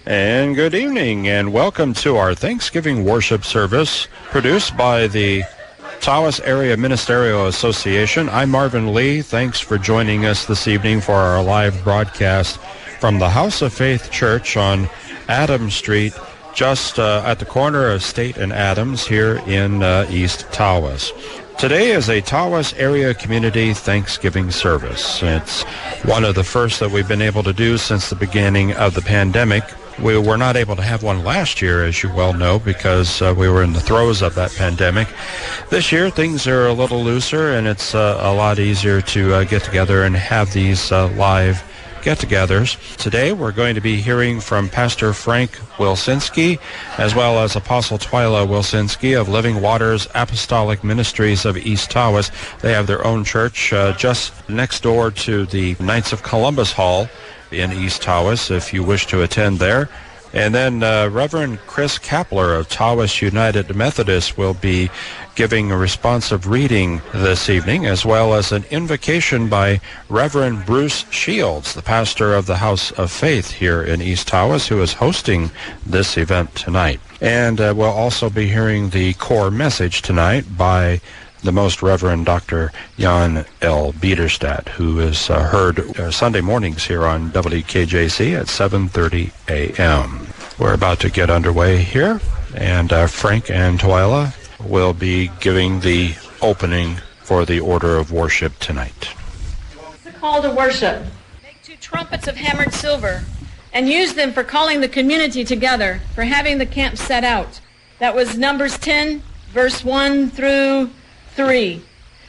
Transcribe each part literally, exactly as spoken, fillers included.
And good evening, and welcome to our Thanksgiving worship service produced by the Tawas Area Ministerial Association. I'm Marvin Lee. Thanks for joining us this evening for our live broadcast from the House of Faith Church on Adams Street, just uh, at the corner of State and Adams here in uh, East Tawas. Today is a Tawas Area Community Thanksgiving service. It's one of the first that we've been able to do since the beginning of the pandemic. We were not able to have one last year, as you well know, because uh, we were in the throes of that pandemic. This year, things are a little looser, and it's uh, a lot easier to uh, get together and have these uh, live get-togethers. Today, we're going to be hearing from Pastor Frank Wilczynski, as well as Apostle Twyla Wilczynski of Living Waters Apostolic Ministries of East Tawas. They have their own church uh, just next door to the Knights of Columbus Hall in East Tawas, if you wish to attend there. And then uh, Reverend Chris Kapler of Tawas United Methodist will be giving a responsive reading this evening, as well as an invocation by Reverend Bruce Shields, the pastor of the House of Faith here in East Tawas, who is hosting this event tonight. And uh, we'll also be hearing the core message tonight by the Most Reverend Doctor Jan L. Biederstadt, who is uh, heard uh, Sunday mornings here on W K J C at seven thirty a.m. We're about to get underway here, and uh, Frank and Twyla will be giving the opening for the order of worship tonight. The call to worship. Make two trumpets of hammered silver and use them for calling the community together, for having the camp set out. That was Numbers ten, verse one through three.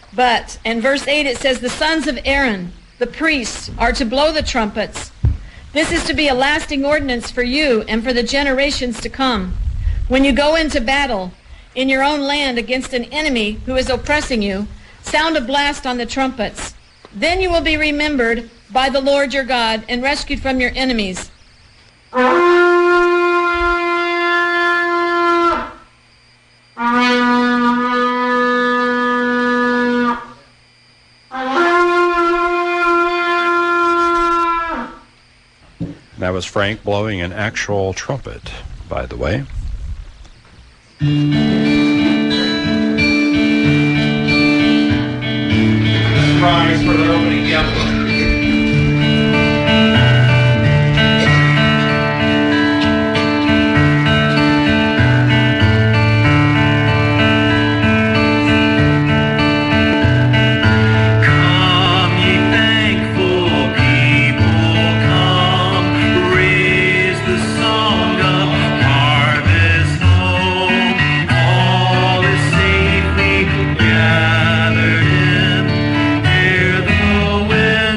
But in verse eight it says, the sons of Aaron, the priests, are to blow the trumpets. This is to be a lasting ordinance for you and for the generations to come. When you go into battle in your own land against an enemy who is oppressing you, sound a blast on the trumpets. Then you will be remembered by the Lord your God and rescued from your enemies. That was Frank blowing an actual trumpet, by the way. Prize for the opening yellow. Gathered in, hear the wind.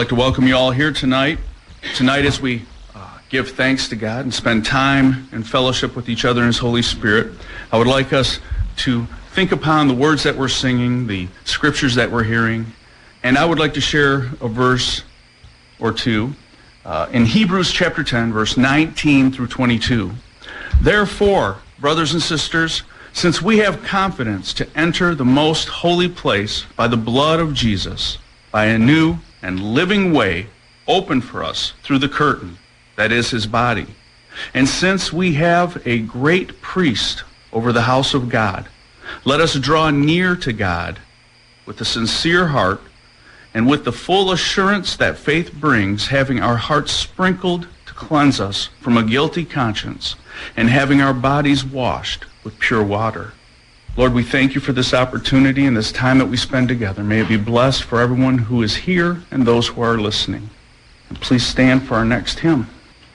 like to welcome you all here tonight. Tonight as we uh, give thanks to God and spend time and fellowship with each other in His Holy Spirit, I would like us to think upon the words that we're singing, the scriptures that we're hearing, and I would like to share a verse or two uh, in Hebrews chapter ten, verse nineteen through twenty-two. Therefore, brothers and sisters, since we have confidence to enter the most holy place by the blood of Jesus, by a new and living way opened for us through the curtain, that is His body, and since we have a great priest over the house of God, let us draw near to God with a sincere heart and with the full assurance that faith brings, having our hearts sprinkled to cleanse us from a guilty conscience, and having our bodies washed with pure water. Lord, we thank you for this opportunity and this time that we spend together. May it be blessed for everyone who is here and those who are listening. And please stand for our next hymn.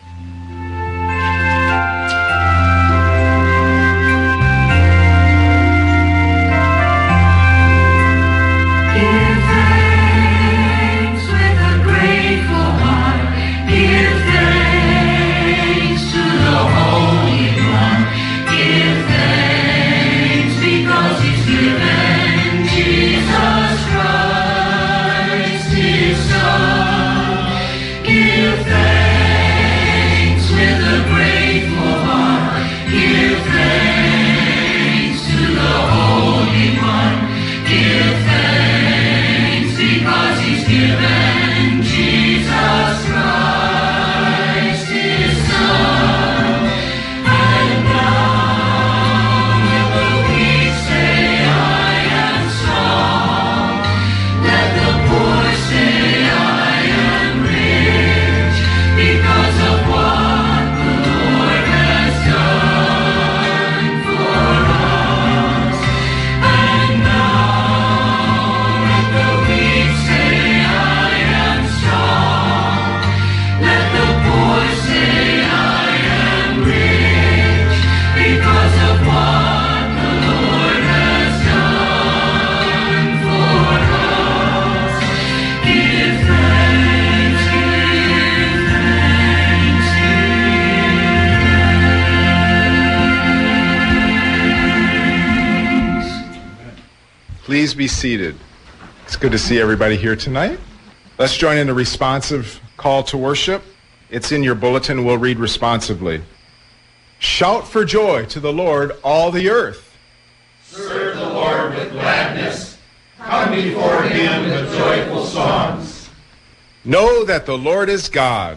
Please be seated. It's good to see everybody here tonight. Let's join in a responsive call to worship. It's in your bulletin. We'll read responsively. Shout for joy to the Lord, all the earth. Serve the Lord with gladness. Come before Him with joyful songs. Know that the Lord is God.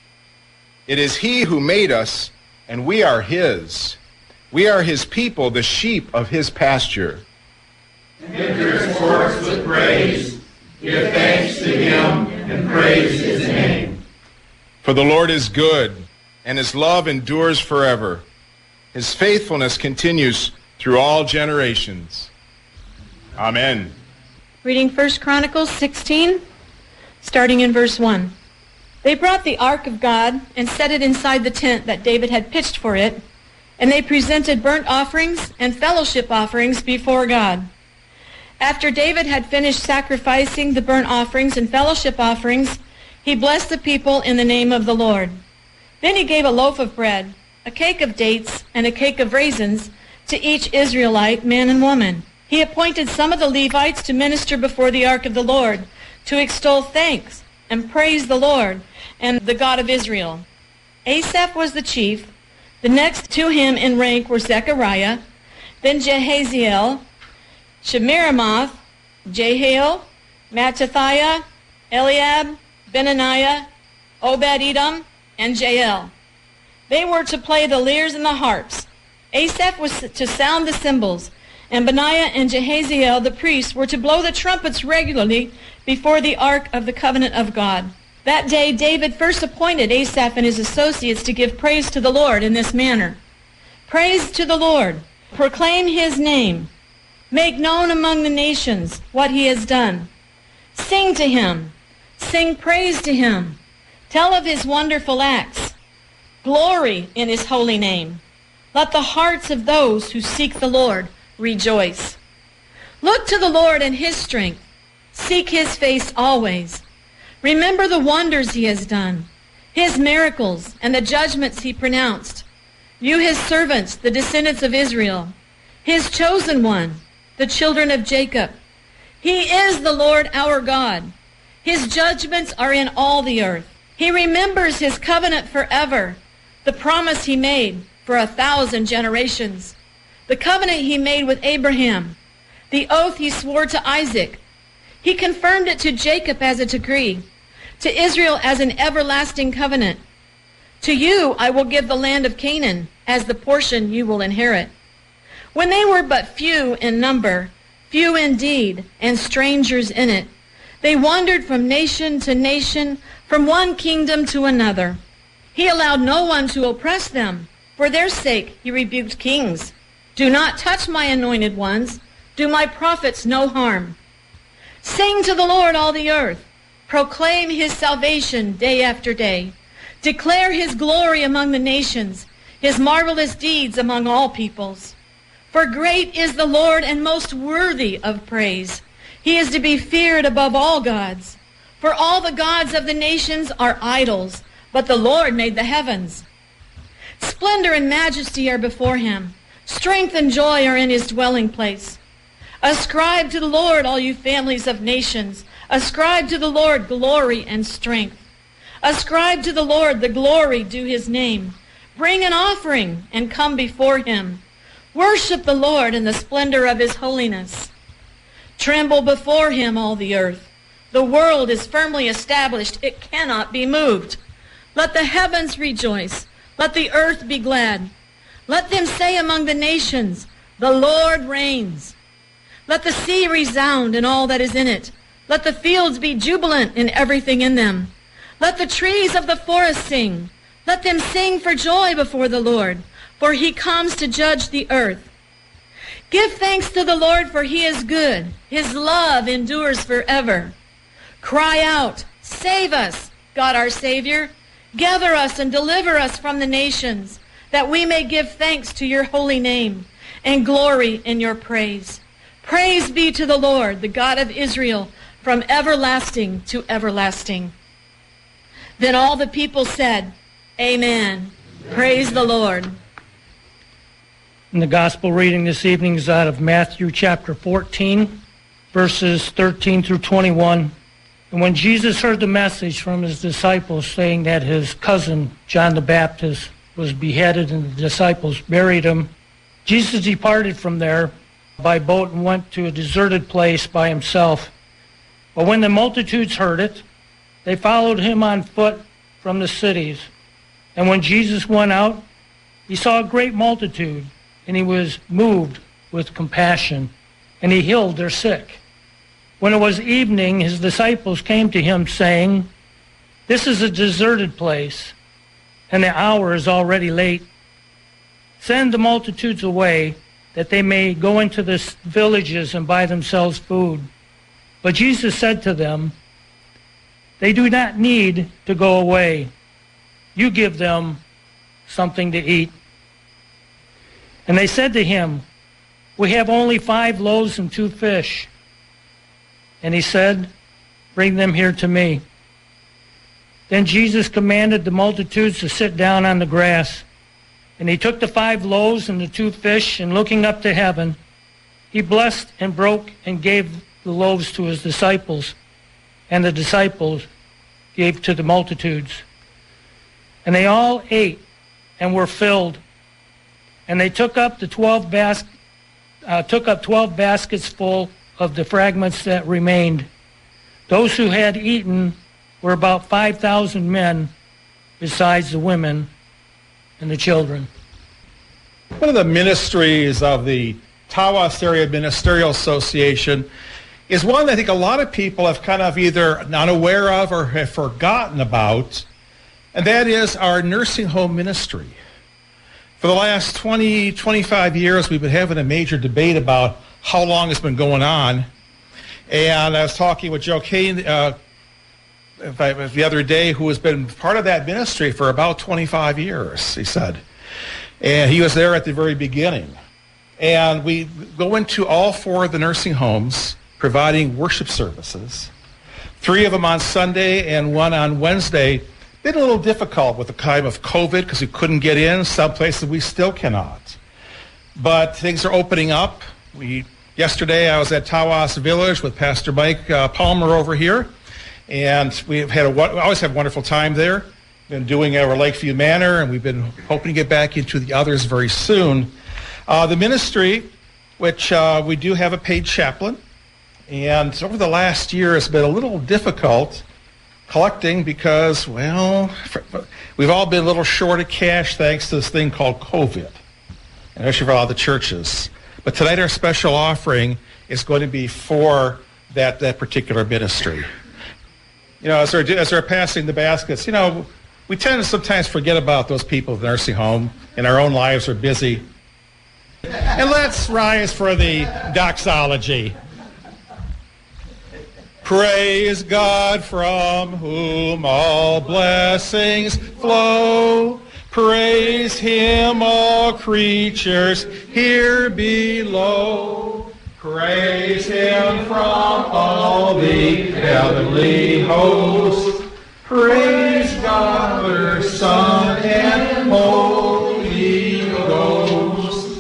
It is He who made us, and we are His. We are His people, the sheep of His pasture. Enter His courts with praise. Give thanks to Him and praise His name. For the Lord is good, and His love endures forever. His faithfulness continues through all generations. Amen. Reading First Chronicles sixteen, starting in verse one. They brought the ark of God and set it inside the tent that David had pitched for it, and they presented burnt offerings and fellowship offerings before God. After David had finished sacrificing the burnt offerings and fellowship offerings, he blessed the people in the name of the Lord. Then he gave a loaf of bread, a cake of dates, and a cake of raisins to each Israelite, man and woman. He appointed some of the Levites to minister before the ark of the Lord, to extol thanks and praise the Lord and the God of Israel. Asaph was the chief. The next to him in rank were Zechariah, then Jehaziel, Shemiramoth, Jehiel, Mattathiah, Eliab, Benaniah, Obed-Edom, and Jael. They were to play the lyres and the harps. Asaph was to sound the cymbals, and Benaiah and Jehaziel, the priests, were to blow the trumpets regularly before the ark of the covenant of God. That day David first appointed Asaph and his associates to give praise to the Lord in this manner. Praise to the Lord. Proclaim His name. Make known among the nations what He has done. Sing to Him. Sing praise to Him. Tell of His wonderful acts. Glory in His holy name. Let the hearts of those who seek the Lord rejoice. Look to the Lord and His strength. Seek His face always. Remember the wonders he has done, his miracles, and the judgments he pronounced. You, his servants, the descendants of Israel, his chosen one, the children of Jacob. He is the Lord our God. His judgments are in all the earth. He remembers his covenant forever, the promise he made for a thousand generations, the covenant he made with Abraham, the oath he swore to Isaac. He confirmed it to Jacob as a decree, to Israel as an everlasting covenant. To you I will give the land of Canaan as the portion you will inherit. When they were but few in number, few indeed, and strangers in it, they wandered from nation to nation, from one kingdom to another. He allowed no one to oppress them. For their sake he rebuked kings. Do not touch my anointed ones. Do my prophets no harm. Sing to the Lord, all the earth. Proclaim his salvation day after day. Declare his glory among the nations, his marvelous deeds among all peoples. For great is the Lord and most worthy of praise. He is to be feared above all gods. For all the gods of the nations are idols, but the Lord made the heavens. Splendor and majesty are before him. Strength and joy are in his dwelling place. Ascribe to the Lord, all you families of nations. Ascribe to the Lord glory and strength. Ascribe to the Lord the glory due his name. Bring an offering and come before him. Worship the Lord in the splendor of his holiness. Tremble before him, all the earth. The world is firmly established. It cannot be moved. Let the heavens rejoice. Let the earth be glad. Let them say among the nations, the Lord reigns. Let the sea resound and all that is in it. Let the fields be jubilant in everything in them. Let the trees of the forest sing. Let them sing for joy before the Lord, for he comes to judge the earth. Give thanks to the Lord, for he is good. His love endures forever. Cry out, save us, God our Savior. Gather us and deliver us from the nations, that we may give thanks to your holy name and glory in your praise. Praise be to the Lord, the God of Israel, from everlasting to everlasting. Then all the people said, Amen. Praise the Lord. And the gospel reading this evening is out of Matthew chapter fourteen, verses thirteen through twenty-one. And when Jesus heard the message from his disciples saying that his cousin John the Baptist was beheaded and the disciples buried him, Jesus departed from there by boat and went to a deserted place by himself. But when the multitudes heard it, they followed him on foot from the cities. And when Jesus went out, he saw a great multitude, and he was moved with compassion, and he healed their sick. When it was evening, his disciples came to him, saying, This is a deserted place, and the hour is already late. Send the multitudes away, that they may go into the villages and buy themselves food. But Jesus said to them, They do not need to go away. You give them something to eat. And they said to him, We have only five loaves and two fish. And he said, Bring them here to me. Then Jesus commanded the multitudes to sit down on the grass. And he took the five loaves and the two fish, and looking up to heaven, he blessed and broke and gave the loaves to his disciples, and the disciples gave to the multitudes. And they all ate and were filled. And they took up the twelve bas- uh, took up twelve baskets full of the fragments that remained. Those who had eaten were about five thousand men, besides the women and the children. One of the ministries of the Tawas Area Ministerial Association is one that I think a lot of people have kind of either not aware of or have forgotten about, and that is our nursing home ministry. For the last twenty, twenty-five years, we've been having a major debate about how long it's been going on. And I was talking with Joe Kane uh, the other day, who has been part of that ministry for about twenty-five years, he said. And he was there at the very beginning. And we go into all four of the nursing homes providing worship services Three of them on Sunday and one on Wednesday. Been a little difficult with the time of COVID because we couldn't get in. Some places we still cannot. But things are opening up. We Yesterday I was at Tawas Village with Pastor Mike uh, Palmer over here. And we've had a, we always have a wonderful time there. Been doing our Lakeview Manor, and we've been hoping to get back into the others very soon. Uh, the ministry, which uh, we do have a paid chaplain, and over the last year it's been a little difficult collecting because, well, we've all been a little short of cash thanks to this thing called COVID, and especially for a lot of the churches. But tonight our special offering is going to be for that, that particular ministry. You know, as we're, as we're passing the baskets, you know, we tend to sometimes forget about those people in the nursing home, and our own lives are busy. And let's rise for the doxology. Praise God from whom all blessings flow. Praise him, all creatures here below. Praise him from all the heavenly host. Praise God, Father, Son, and Holy Ghost.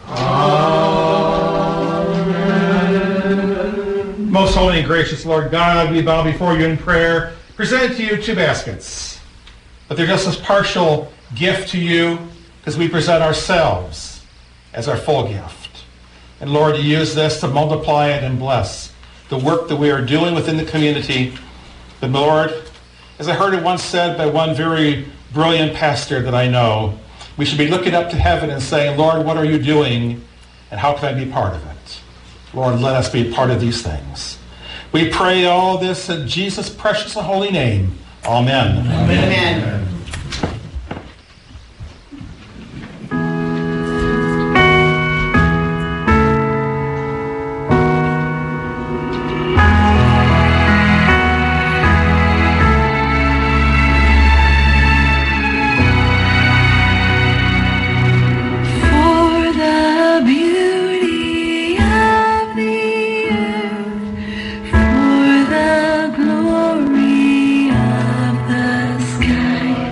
Amen. Most holy and gracious Lord God, we bow before you in prayer, present to you two baskets. But they're just a partial gift to you because we present ourselves as our full gift. And Lord, you use this to multiply it and bless the work that we are doing within the community. But Lord, as I heard it once said by one very brilliant pastor that I know, we should be looking up to heaven and saying, Lord, what are you doing, and how can I be part of it? Lord, let us be part of these things. We pray all this in Jesus' precious and holy name. Amen. Amen. Amen. Sky.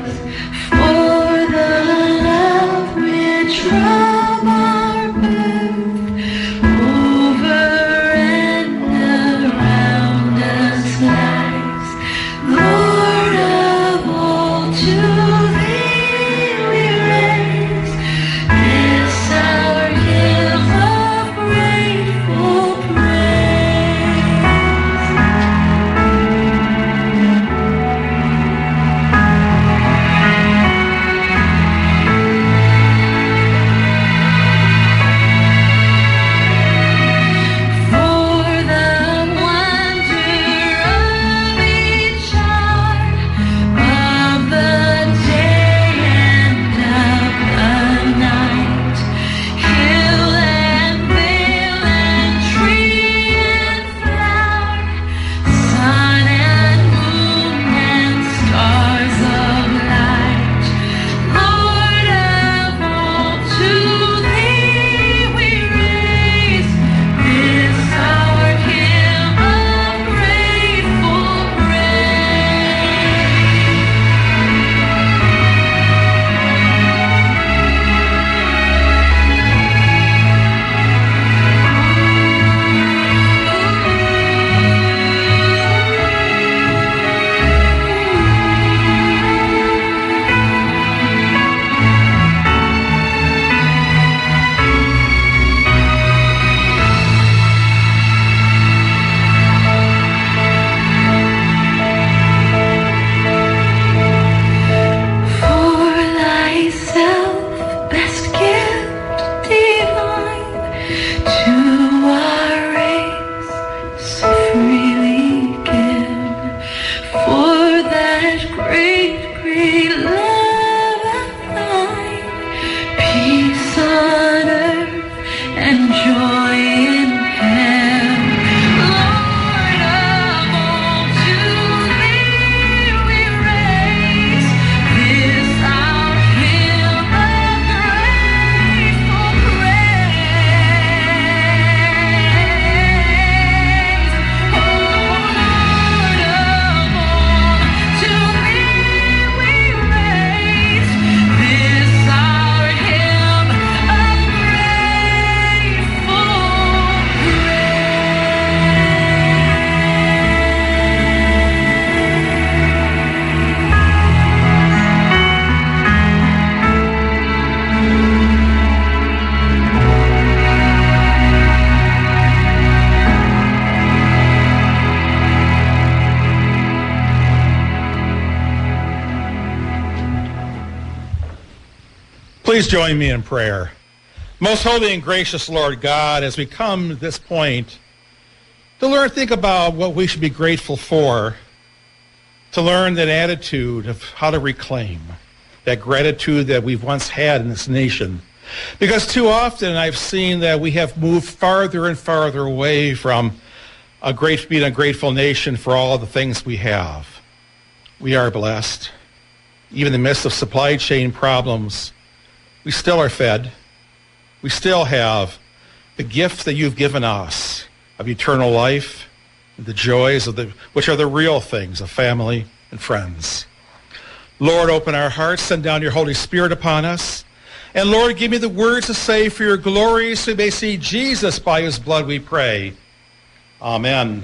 Please join me in prayer. Most holy and gracious Lord God, as we come to this point, to learn, think about what we should be grateful for, to learn that attitude of how to reclaim that gratitude that we've once had in this nation. Because too often I've seen that we have moved farther and farther away from a great, being a grateful nation for all the things we have. We are blessed. Even in the midst of supply chain problems, we still are fed. We still have the gift that you've given us of eternal life, the joys of the, which are the real things of family and friends. Lord, open our hearts, send down your Holy Spirit upon us. And Lord, give me the words to say for your glory so we may see Jesus by his blood, we pray. Amen.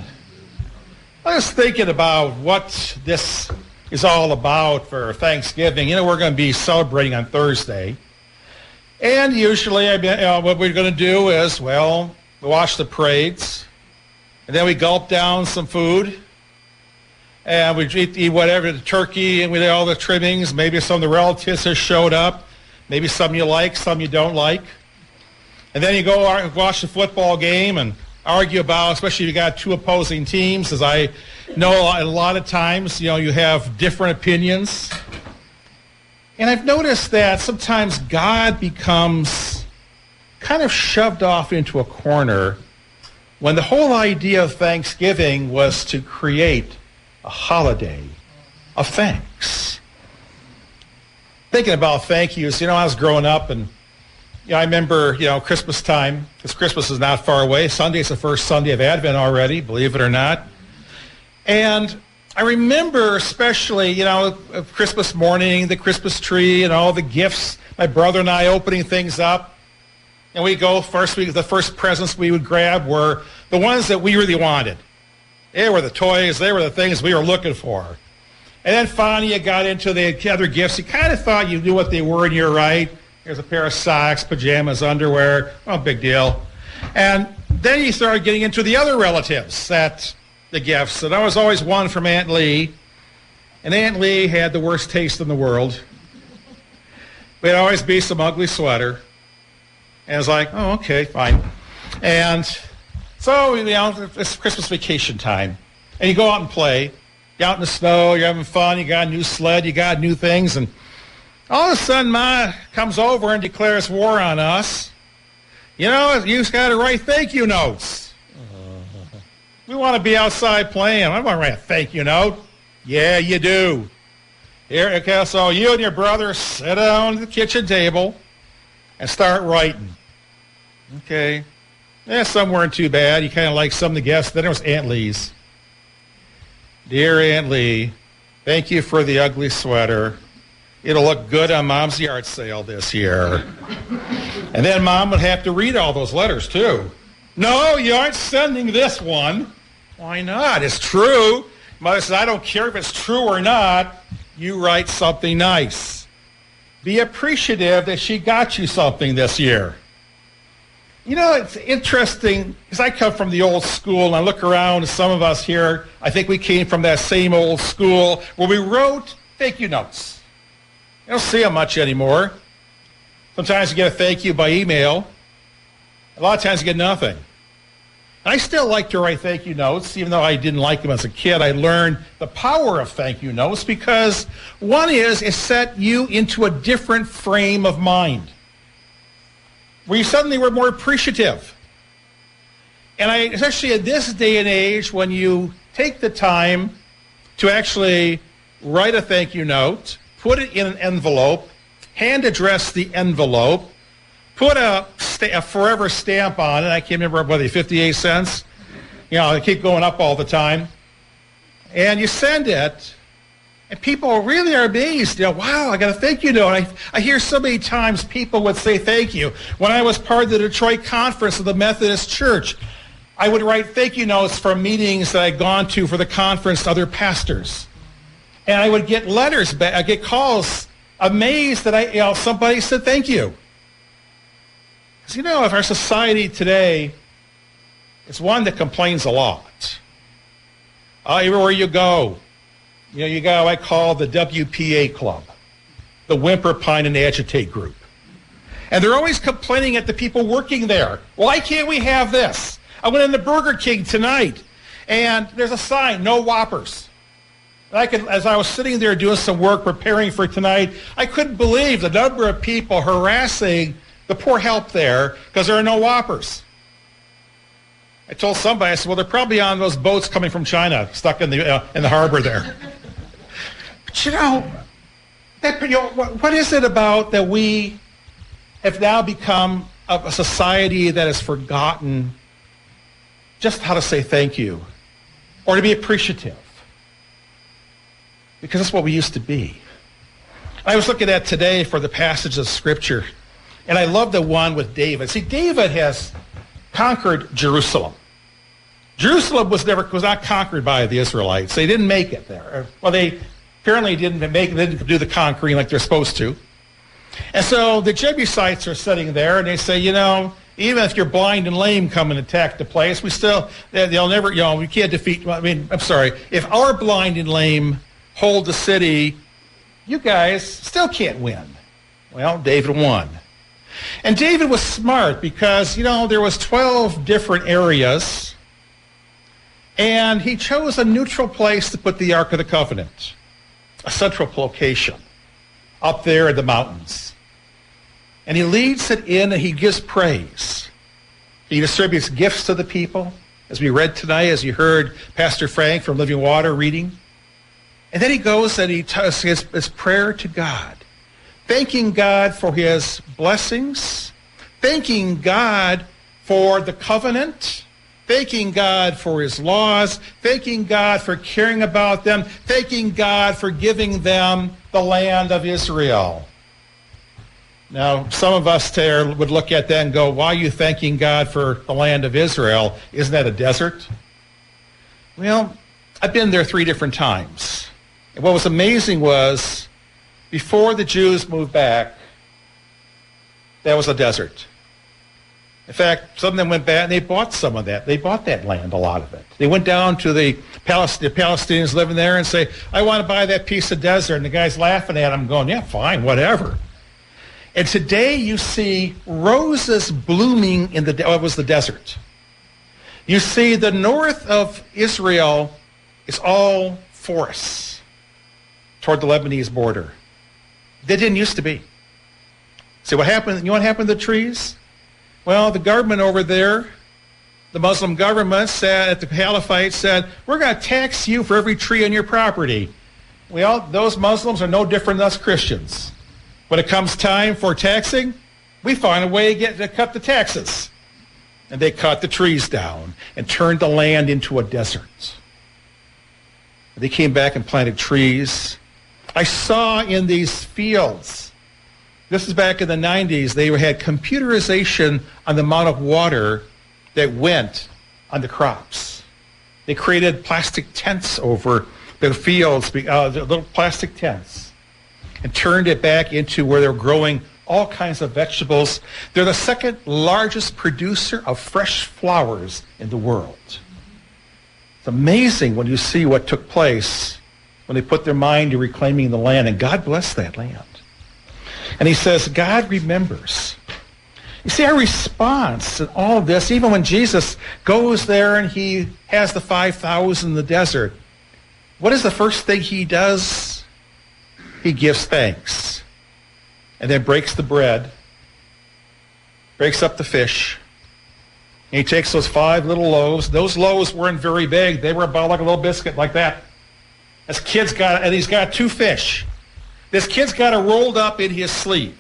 I was thinking about what this is all about for Thanksgiving. You know, we're going to be celebrating on Thursday. And usually I mean, uh, what we're going to do is, well, we watch the parades, and then we gulp down some food, and we eat, eat whatever, the turkey, and we do all the trimmings. Maybe some of the relatives have showed up. Maybe some you like, some you don't like. And then you go watch the football game and argue about, especially if you got two opposing teams, as I know a lot of times, you know, you have different opinions. And I've noticed that sometimes God becomes kind of shoved off into a corner when the whole idea of Thanksgiving was to create a holiday of thanks. Thinking about thank yous, you know, I was growing up and, you know, I remember, you know, Christmas time, because Christmas is not far away. Sunday's the first Sunday of Advent already, believe it or not. And I remember especially, you know, Christmas morning, the Christmas tree and all the gifts, my brother and I opening things up. And we go, first week, the first presents we would grab were the ones that we really wanted. They were the toys, they were the things we were looking for. And then finally you got into the other gifts. You kind of thought you knew what they were, and you're right. Here's a pair of socks, pajamas, underwear. Oh, big deal. And then you started getting into the other relatives, that the gifts. And I was always one from Aunt Lee. And Aunt Lee had the worst taste in the world. It'd always be some ugly sweater. And I was like, oh, okay, fine. And so, you know, it's Christmas vacation time. And you go out and play. You're out in the snow, you're having fun, you got a new sled, you got new things, and all of a sudden Ma comes over and declares war on us. You know, you've got to write thank you notes. Uh-huh. We want to be outside playing. I want to write a thank you note. Yeah, you do. Here, okay, so you and your brother sit down at the kitchen table and start writing. Okay. Yeah, some weren't too bad. You kind of like some of the guests. Then there was Aunt Lee's. Dear Aunt Lee, thank you for the ugly sweater. It'll look good on Mom's yard sale this year. And then Mom would have to read all those letters, too. No, you aren't sending this one. Why not? It's true. Mother says, I don't care if it's true or not. You write something nice. Be appreciative that she got you something this year. You know, it's interesting, because I come from the old school, and I look around, and some of us here, I think we came from that same old school where we wrote thank you notes. You don't see them much anymore. Sometimes you get a thank you by email. A lot of times you get nothing. And I still like to write thank you notes, even though I didn't like them as a kid. I learned the power of thank you notes because one is, it set you into a different frame of mind, where you suddenly were more appreciative. And I, especially in this day and age, when you take the time to actually write a thank you note, put it in an envelope, hand address the envelope, put a, sta- a forever stamp on it. I can't remember whether fifty-eight cents. You know, they keep going up all the time. And you send it, and people really are amazed. You know, wow, I got a thank you note. I, I hear so many times people would say thank you. When I was part of the Detroit conference of the Methodist Church, I would write thank you notes from meetings that I'd gone to for the conference to other pastors. And I would get letters back, I'd get calls, amazed that I, you know, somebody said thank you. Because, you know, if our society today, it's one that complains a lot. Uh, everywhere you go, you know, you got what I call the W P A club, the Whimper, Pine, and Agitate group. And they're always complaining at the people working there. Why can't we have this? I went into Burger King tonight, and there's a sign, no Whoppers. And I could, as I was sitting there doing some work preparing for tonight, I couldn't believe the number of people harassing the poor help there because there are no Whoppers. I told somebody, I said, well, they're probably on those boats coming from China, stuck in the uh, in the harbor there. But you know, that, you know what, what is it about that we have now become a, a society that has forgotten just how to say thank you or to be appreciative? Because that's what we used to be. I was looking at today for the passage of Scripture, and I love the one with David. See, David has conquered Jerusalem. Jerusalem was never was not conquered by the Israelites. They didn't make it there. Well, they apparently didn't make they didn't do the conquering like they're supposed to. And so the Jebusites are sitting there, and they say, you know, even if you're blind and lame come and attack the place, we still they'll never, you know, we can't defeat. I mean, I'm sorry, if our blind and lame hold the city, you guys still can't win. Well, David won. And David was smart because, you know, there was twelve different areas, and he chose a neutral place to put the Ark of the Covenant, a central location, up there in the mountains. And he leads it in, and he gives praise. He distributes gifts to the people, as we read tonight, as you heard Pastor Frank from Living Water reading. And then he goes and he does his, his prayer to God, thanking God for his blessings, thanking God for the covenant, thanking God for his laws, thanking God for caring about them, thanking God for giving them the land of Israel. Now, some of us there would look at that and go, why are you thanking God for the land of Israel? Isn't that a desert? Well, I've been there three different times. And what was amazing was, before the Jews moved back, that was a desert. In fact, some of them went back and they bought some of that. They bought that land, a lot of it. They went down to the, Palest- the Palestinians living there and say, I want to buy that piece of desert. And the guy's laughing at them going, yeah, fine, whatever. And today you see roses blooming in the, oh, it was the desert. You see the north of Israel is all forests toward the Lebanese border. They didn't used to be. See what happened? You know what happened to the trees? Well, the government over there, the Muslim government said, the Caliphate said, we're going to tax you for every tree on your property. Well, those Muslims are no different than us Christians. When it comes time for taxing, we find a way to get to cut the taxes. And they cut the trees down and turned the land into a desert. They came back and planted trees. I saw in these fields, this is back in the nineties, they had computerization on the amount of water that went on the crops. They created plastic tents over the fields, uh, the little plastic tents, and turned it back into where they're growing all kinds of vegetables. They're the second largest producer of fresh flowers in the world. It's amazing when you see what took place when they put their mind to reclaiming the land, and God blessed that land. And he says, God remembers. You see, our response to all of this, even when Jesus goes there and he has the five thousand in the desert, what is the first thing he does? He gives thanks. And then breaks the bread, breaks up the fish, and he takes those five little loaves. Those loaves weren't very big. They were about like a little biscuit, like that. This kid's got, and he's got two fish. This kid's got it rolled up in his sleeve.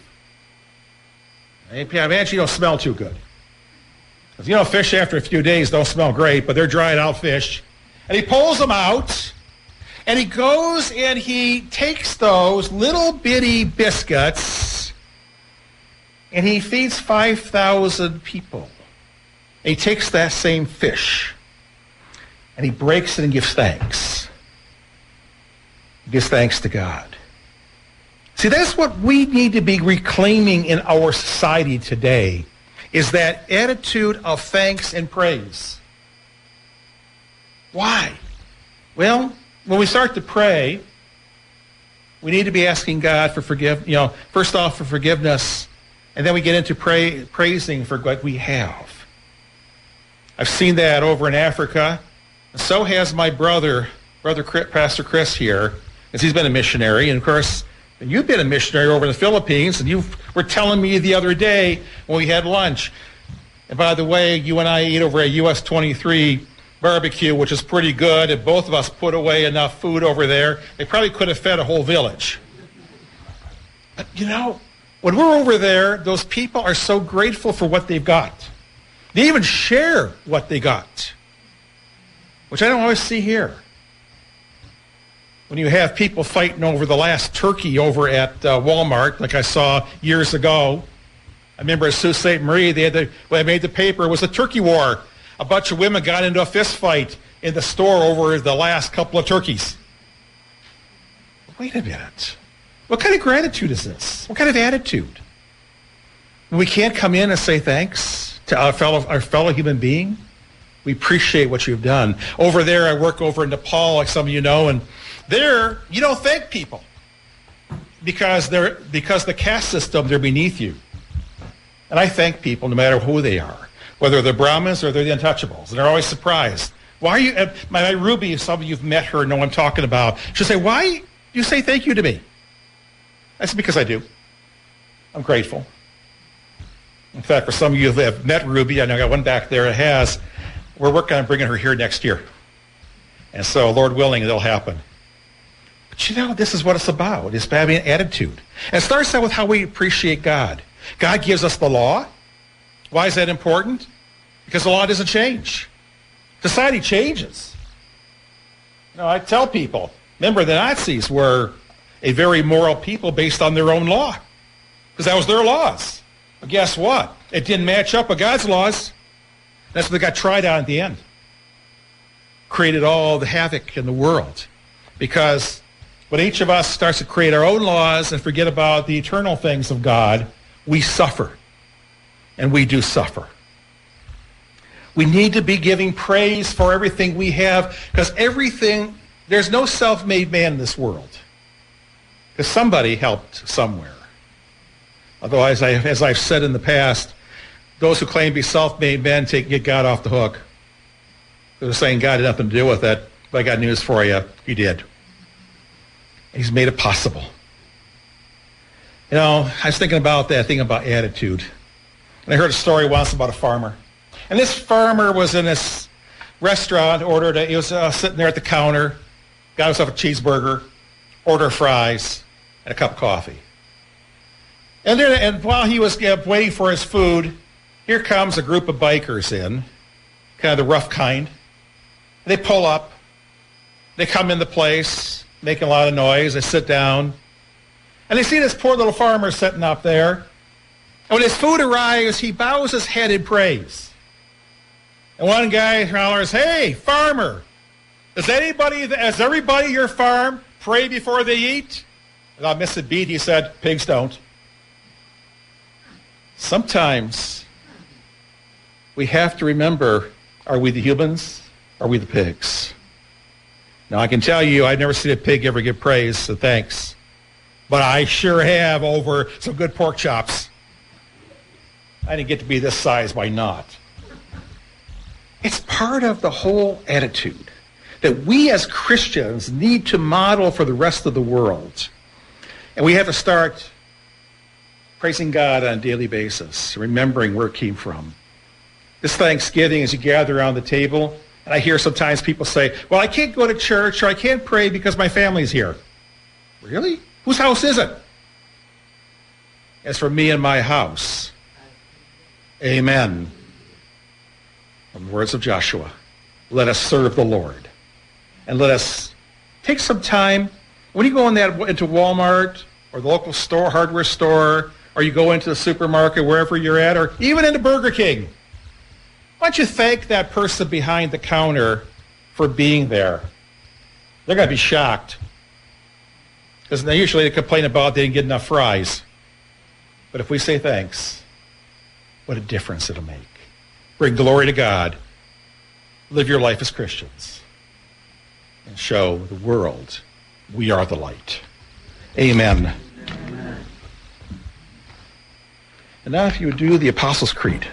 I imagine you don't smell too good. Because you know, fish after a few days don't smell great, but they're dried out fish. And he pulls them out, and he goes and he takes those little bitty biscuits, and he feeds five thousand people. And he takes that same fish, and he breaks it and gives thanks. He gives thanks to God. See, that's what we need to be reclaiming in our society today, is that attitude of thanks and praise. Why? Well, when we start to pray, we need to be asking God for forgive, you know, first off for forgiveness And then we get into pray, praising for what we have. I've seen that over in Africa. And so has my brother, brother Chris, Pastor Chris here, because he's been a missionary. And of course, you've been a missionary over in the Philippines, and you were telling me the other day when we had lunch. And by the way, you and I ate over at U S twenty-three barbecue, which is pretty good, and both of us put away enough food over there. They probably could have fed a whole village. But, you know, when we're over there, those people are so grateful for what they've got. They even share what they got, which I don't always see here. When you have people fighting over the last turkey over at uh, Walmart, like I saw years ago. I remember at Sault Ste. Marie, they had the, when I made the paper, it was a turkey war. A bunch of women got into a fist fight in the store over the last couple of turkeys. Wait a minute. What kind of gratitude is this? What kind of attitude? We can't come in and say thanks to our fellow, our fellow human being. We appreciate what you've done. Over there, I work over in Nepal, like some of you know, and there, you don't thank people because they're because the caste system, they're beneath you. And I thank people no matter who they are, whether they're Brahmins or they're the untouchables. And they're always surprised. Why are you, uh, my, my Ruby, some of you have met her, know what I'm talking about. She'll say, why do you say thank you to me? I said, because I do. I'm grateful. In fact, for some of you who have met Ruby, I know I got one back there that has, we're working on bringing her here next year. And so, Lord willing, it'll happen. But you know, this is what it's about. It's having an attitude. And it starts out with how we appreciate God. God gives us the law. Why is that important? Because the law doesn't change. Society changes. You know, I tell people, remember the Nazis were a very moral people based on their own law. Because that was their laws. But guess what? It didn't match up with God's laws. That's what they got tried on at the end. Created all the havoc in the world. Because when each of us starts to create our own laws and forget about the eternal things of God, we suffer. And we do suffer. We need to be giving praise for everything we have, because everything, there's no self-made man in this world. Because somebody helped somewhere. Although, as, I, as I've said in the past, those who claim to be self-made men take, get God off the hook. They're saying God had nothing to do with it, but I got news for you. He did. He's made it possible. You know, I was thinking about that, thinking about attitude. And I heard a story once about a farmer. And this farmer was in this restaurant, ordered, a, he was uh, sitting there at the counter, got himself a cheeseburger, ordered fries, and a cup of coffee. And, then, and while he was uh, waiting for his food, here comes a group of bikers in, kind of the rough kind. They pull up. They come in the place, making a lot of noise. They sit down. And they see this poor little farmer sitting up there. And when his food arrives, he bows his head in praise. And one guy hollers, "Hey, farmer, does anybody, does everybody at your farm pray before they eat?" Without missing a beat, he said, "Pigs don't." Sometimes we have to remember, are we the humans? Are we the pigs? Now, I can tell you, I've never seen a pig ever give praise, so thanks. But I sure have over some good pork chops. I didn't get to be this size, why not? It's part of the whole attitude that we as Christians need to model for the rest of the world. And we have to start praising God on a daily basis, remembering where it came from. This Thanksgiving, as you gather around the table, and I hear sometimes people say, "Well, I can't go to church or I can't pray because my family's here." Really? Whose house is it? As for me and my house, amen. From the words of Joshua, let us serve the Lord. And let us take some time. When you go in that, into Walmart or the local store, hardware store, or you go into the supermarket, wherever you're at, or even into Burger King, why don't you thank that person behind the counter for being there? They're going to be shocked. Because they usually complain about they didn't get enough fries. But if we say thanks, what a difference it'll make. Bring glory to God. Live your life as Christians. And show the world we are the light. Amen. Amen. And now if you would do the Apostles' Creed.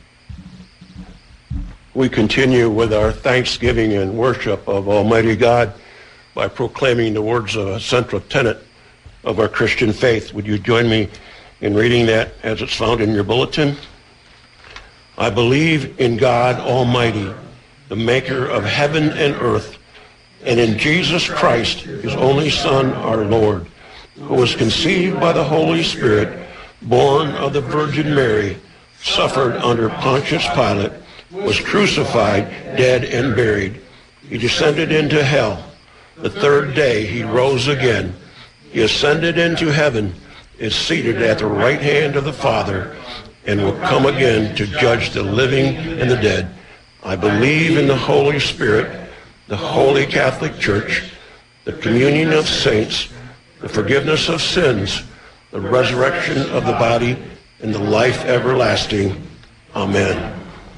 We continue with our thanksgiving and worship of Almighty God by proclaiming the words of a central tenet of our Christian faith. Would you join me in reading that as it's found in your bulletin? I believe in God Almighty, the maker of heaven and earth, and in Jesus Christ, his only Son, our Lord, who was conceived by the Holy Spirit, born of the Virgin Mary, suffered under Pontius Pilate, was crucified, dead, and buried. He descended into hell. The third day he rose again. He ascended into heaven, is seated at the right hand of the Father, and will come again to judge the living and the dead. I believe in the Holy Spirit, the Holy Catholic Church, the communion of saints, the forgiveness of sins, the resurrection of the body, and the life everlasting. Amen.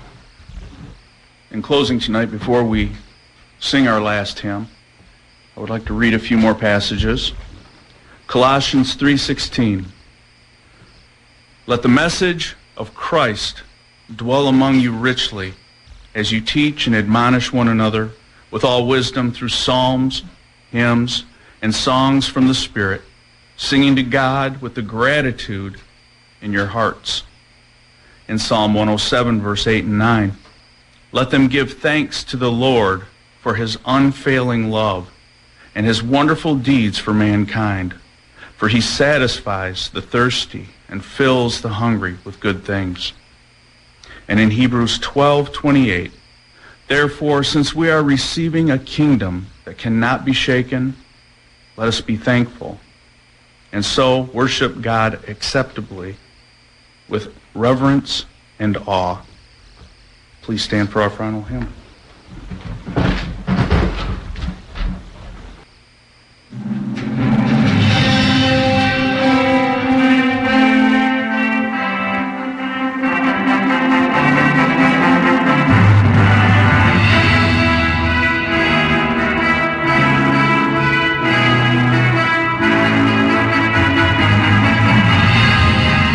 In closing tonight, before we sing our last hymn, I would like to read a few more passages. Colossians three sixteen. Let the message of Christ dwell among you richly, as you teach and admonish one another with all wisdom through psalms, hymns, and songs from the Spirit, singing to God with the gratitude in your hearts. In Psalm one oh seven, verse eight and nine, let them give thanks to the Lord for his unfailing love and his wonderful deeds for mankind. For he satisfies the thirsty and fills the hungry with good things. And in Hebrews twelve twenty-eight, therefore, since we are receiving a kingdom that cannot be shaken, let us be thankful, and so worship God acceptably with reverence and awe. Please stand for our final hymn.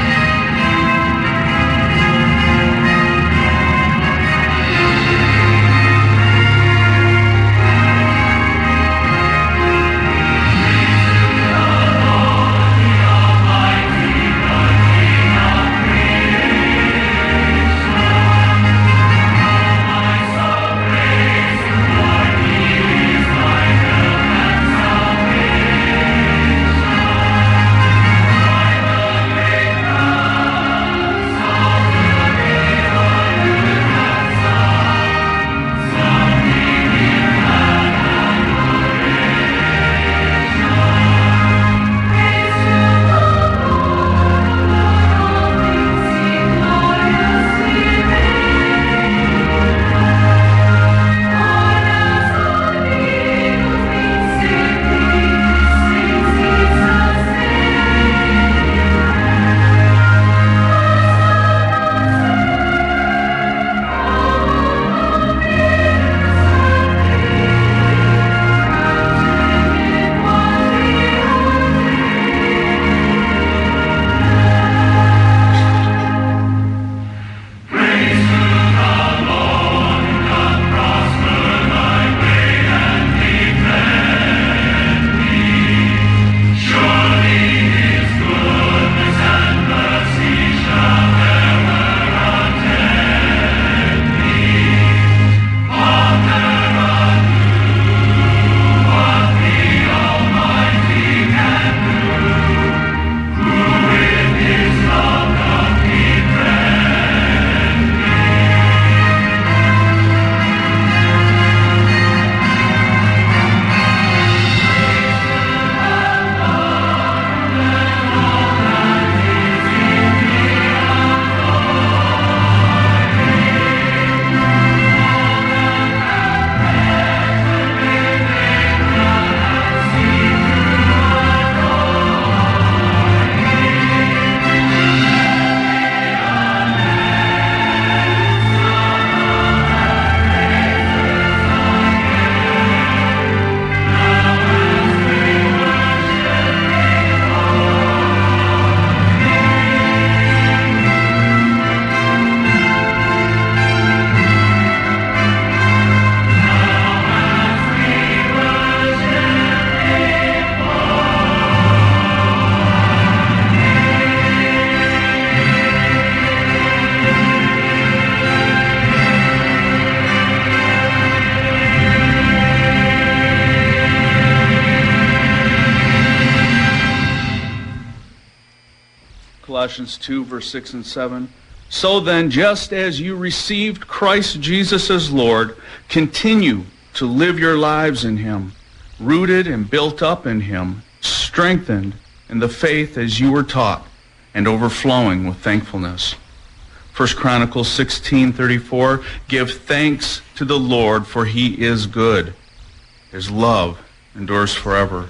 Thank Colossians two, verse six and seven. So then, just as you received Christ Jesus as Lord, continue to live your lives in him, rooted and built up in him, strengthened in the faith as you were taught, and overflowing with thankfulness. First Chronicles sixteen thirty-four, give thanks to the Lord, for he is good. His love endures forever.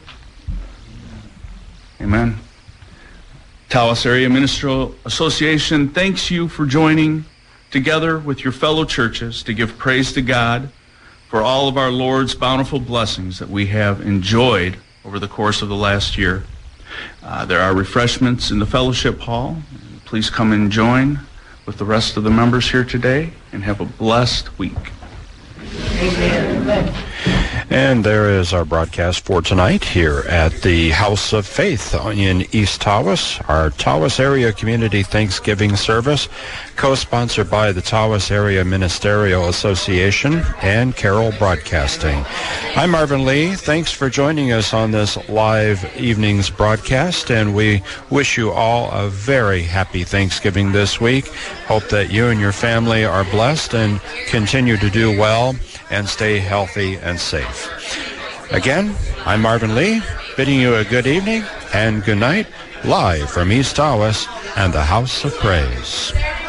Amen. Tawas Area Ministerial Association thanks you for joining together with your fellow churches to give praise to God for all of our Lord's bountiful blessings that we have enjoyed over the course of the last year. Uh, there are refreshments in the fellowship hall. Please come and join with the rest of the members here today and have a blessed week. Amen. And there is our broadcast for tonight here at the House of Faith in East Tawas, our Tawas Area Community Thanksgiving Service, co-sponsored by the Tawas Area Ministerial Association and Carroll Broadcasting. I'm Marvin Lee. Thanks for joining us on this live evening's broadcast, and we wish you all a very happy Thanksgiving this week. Hope that you and your family are blessed and continue to do well and stay healthy and safe. Again, I'm Marvin Lee, bidding you a good evening and good night, live from East Tawas and the House of Praise.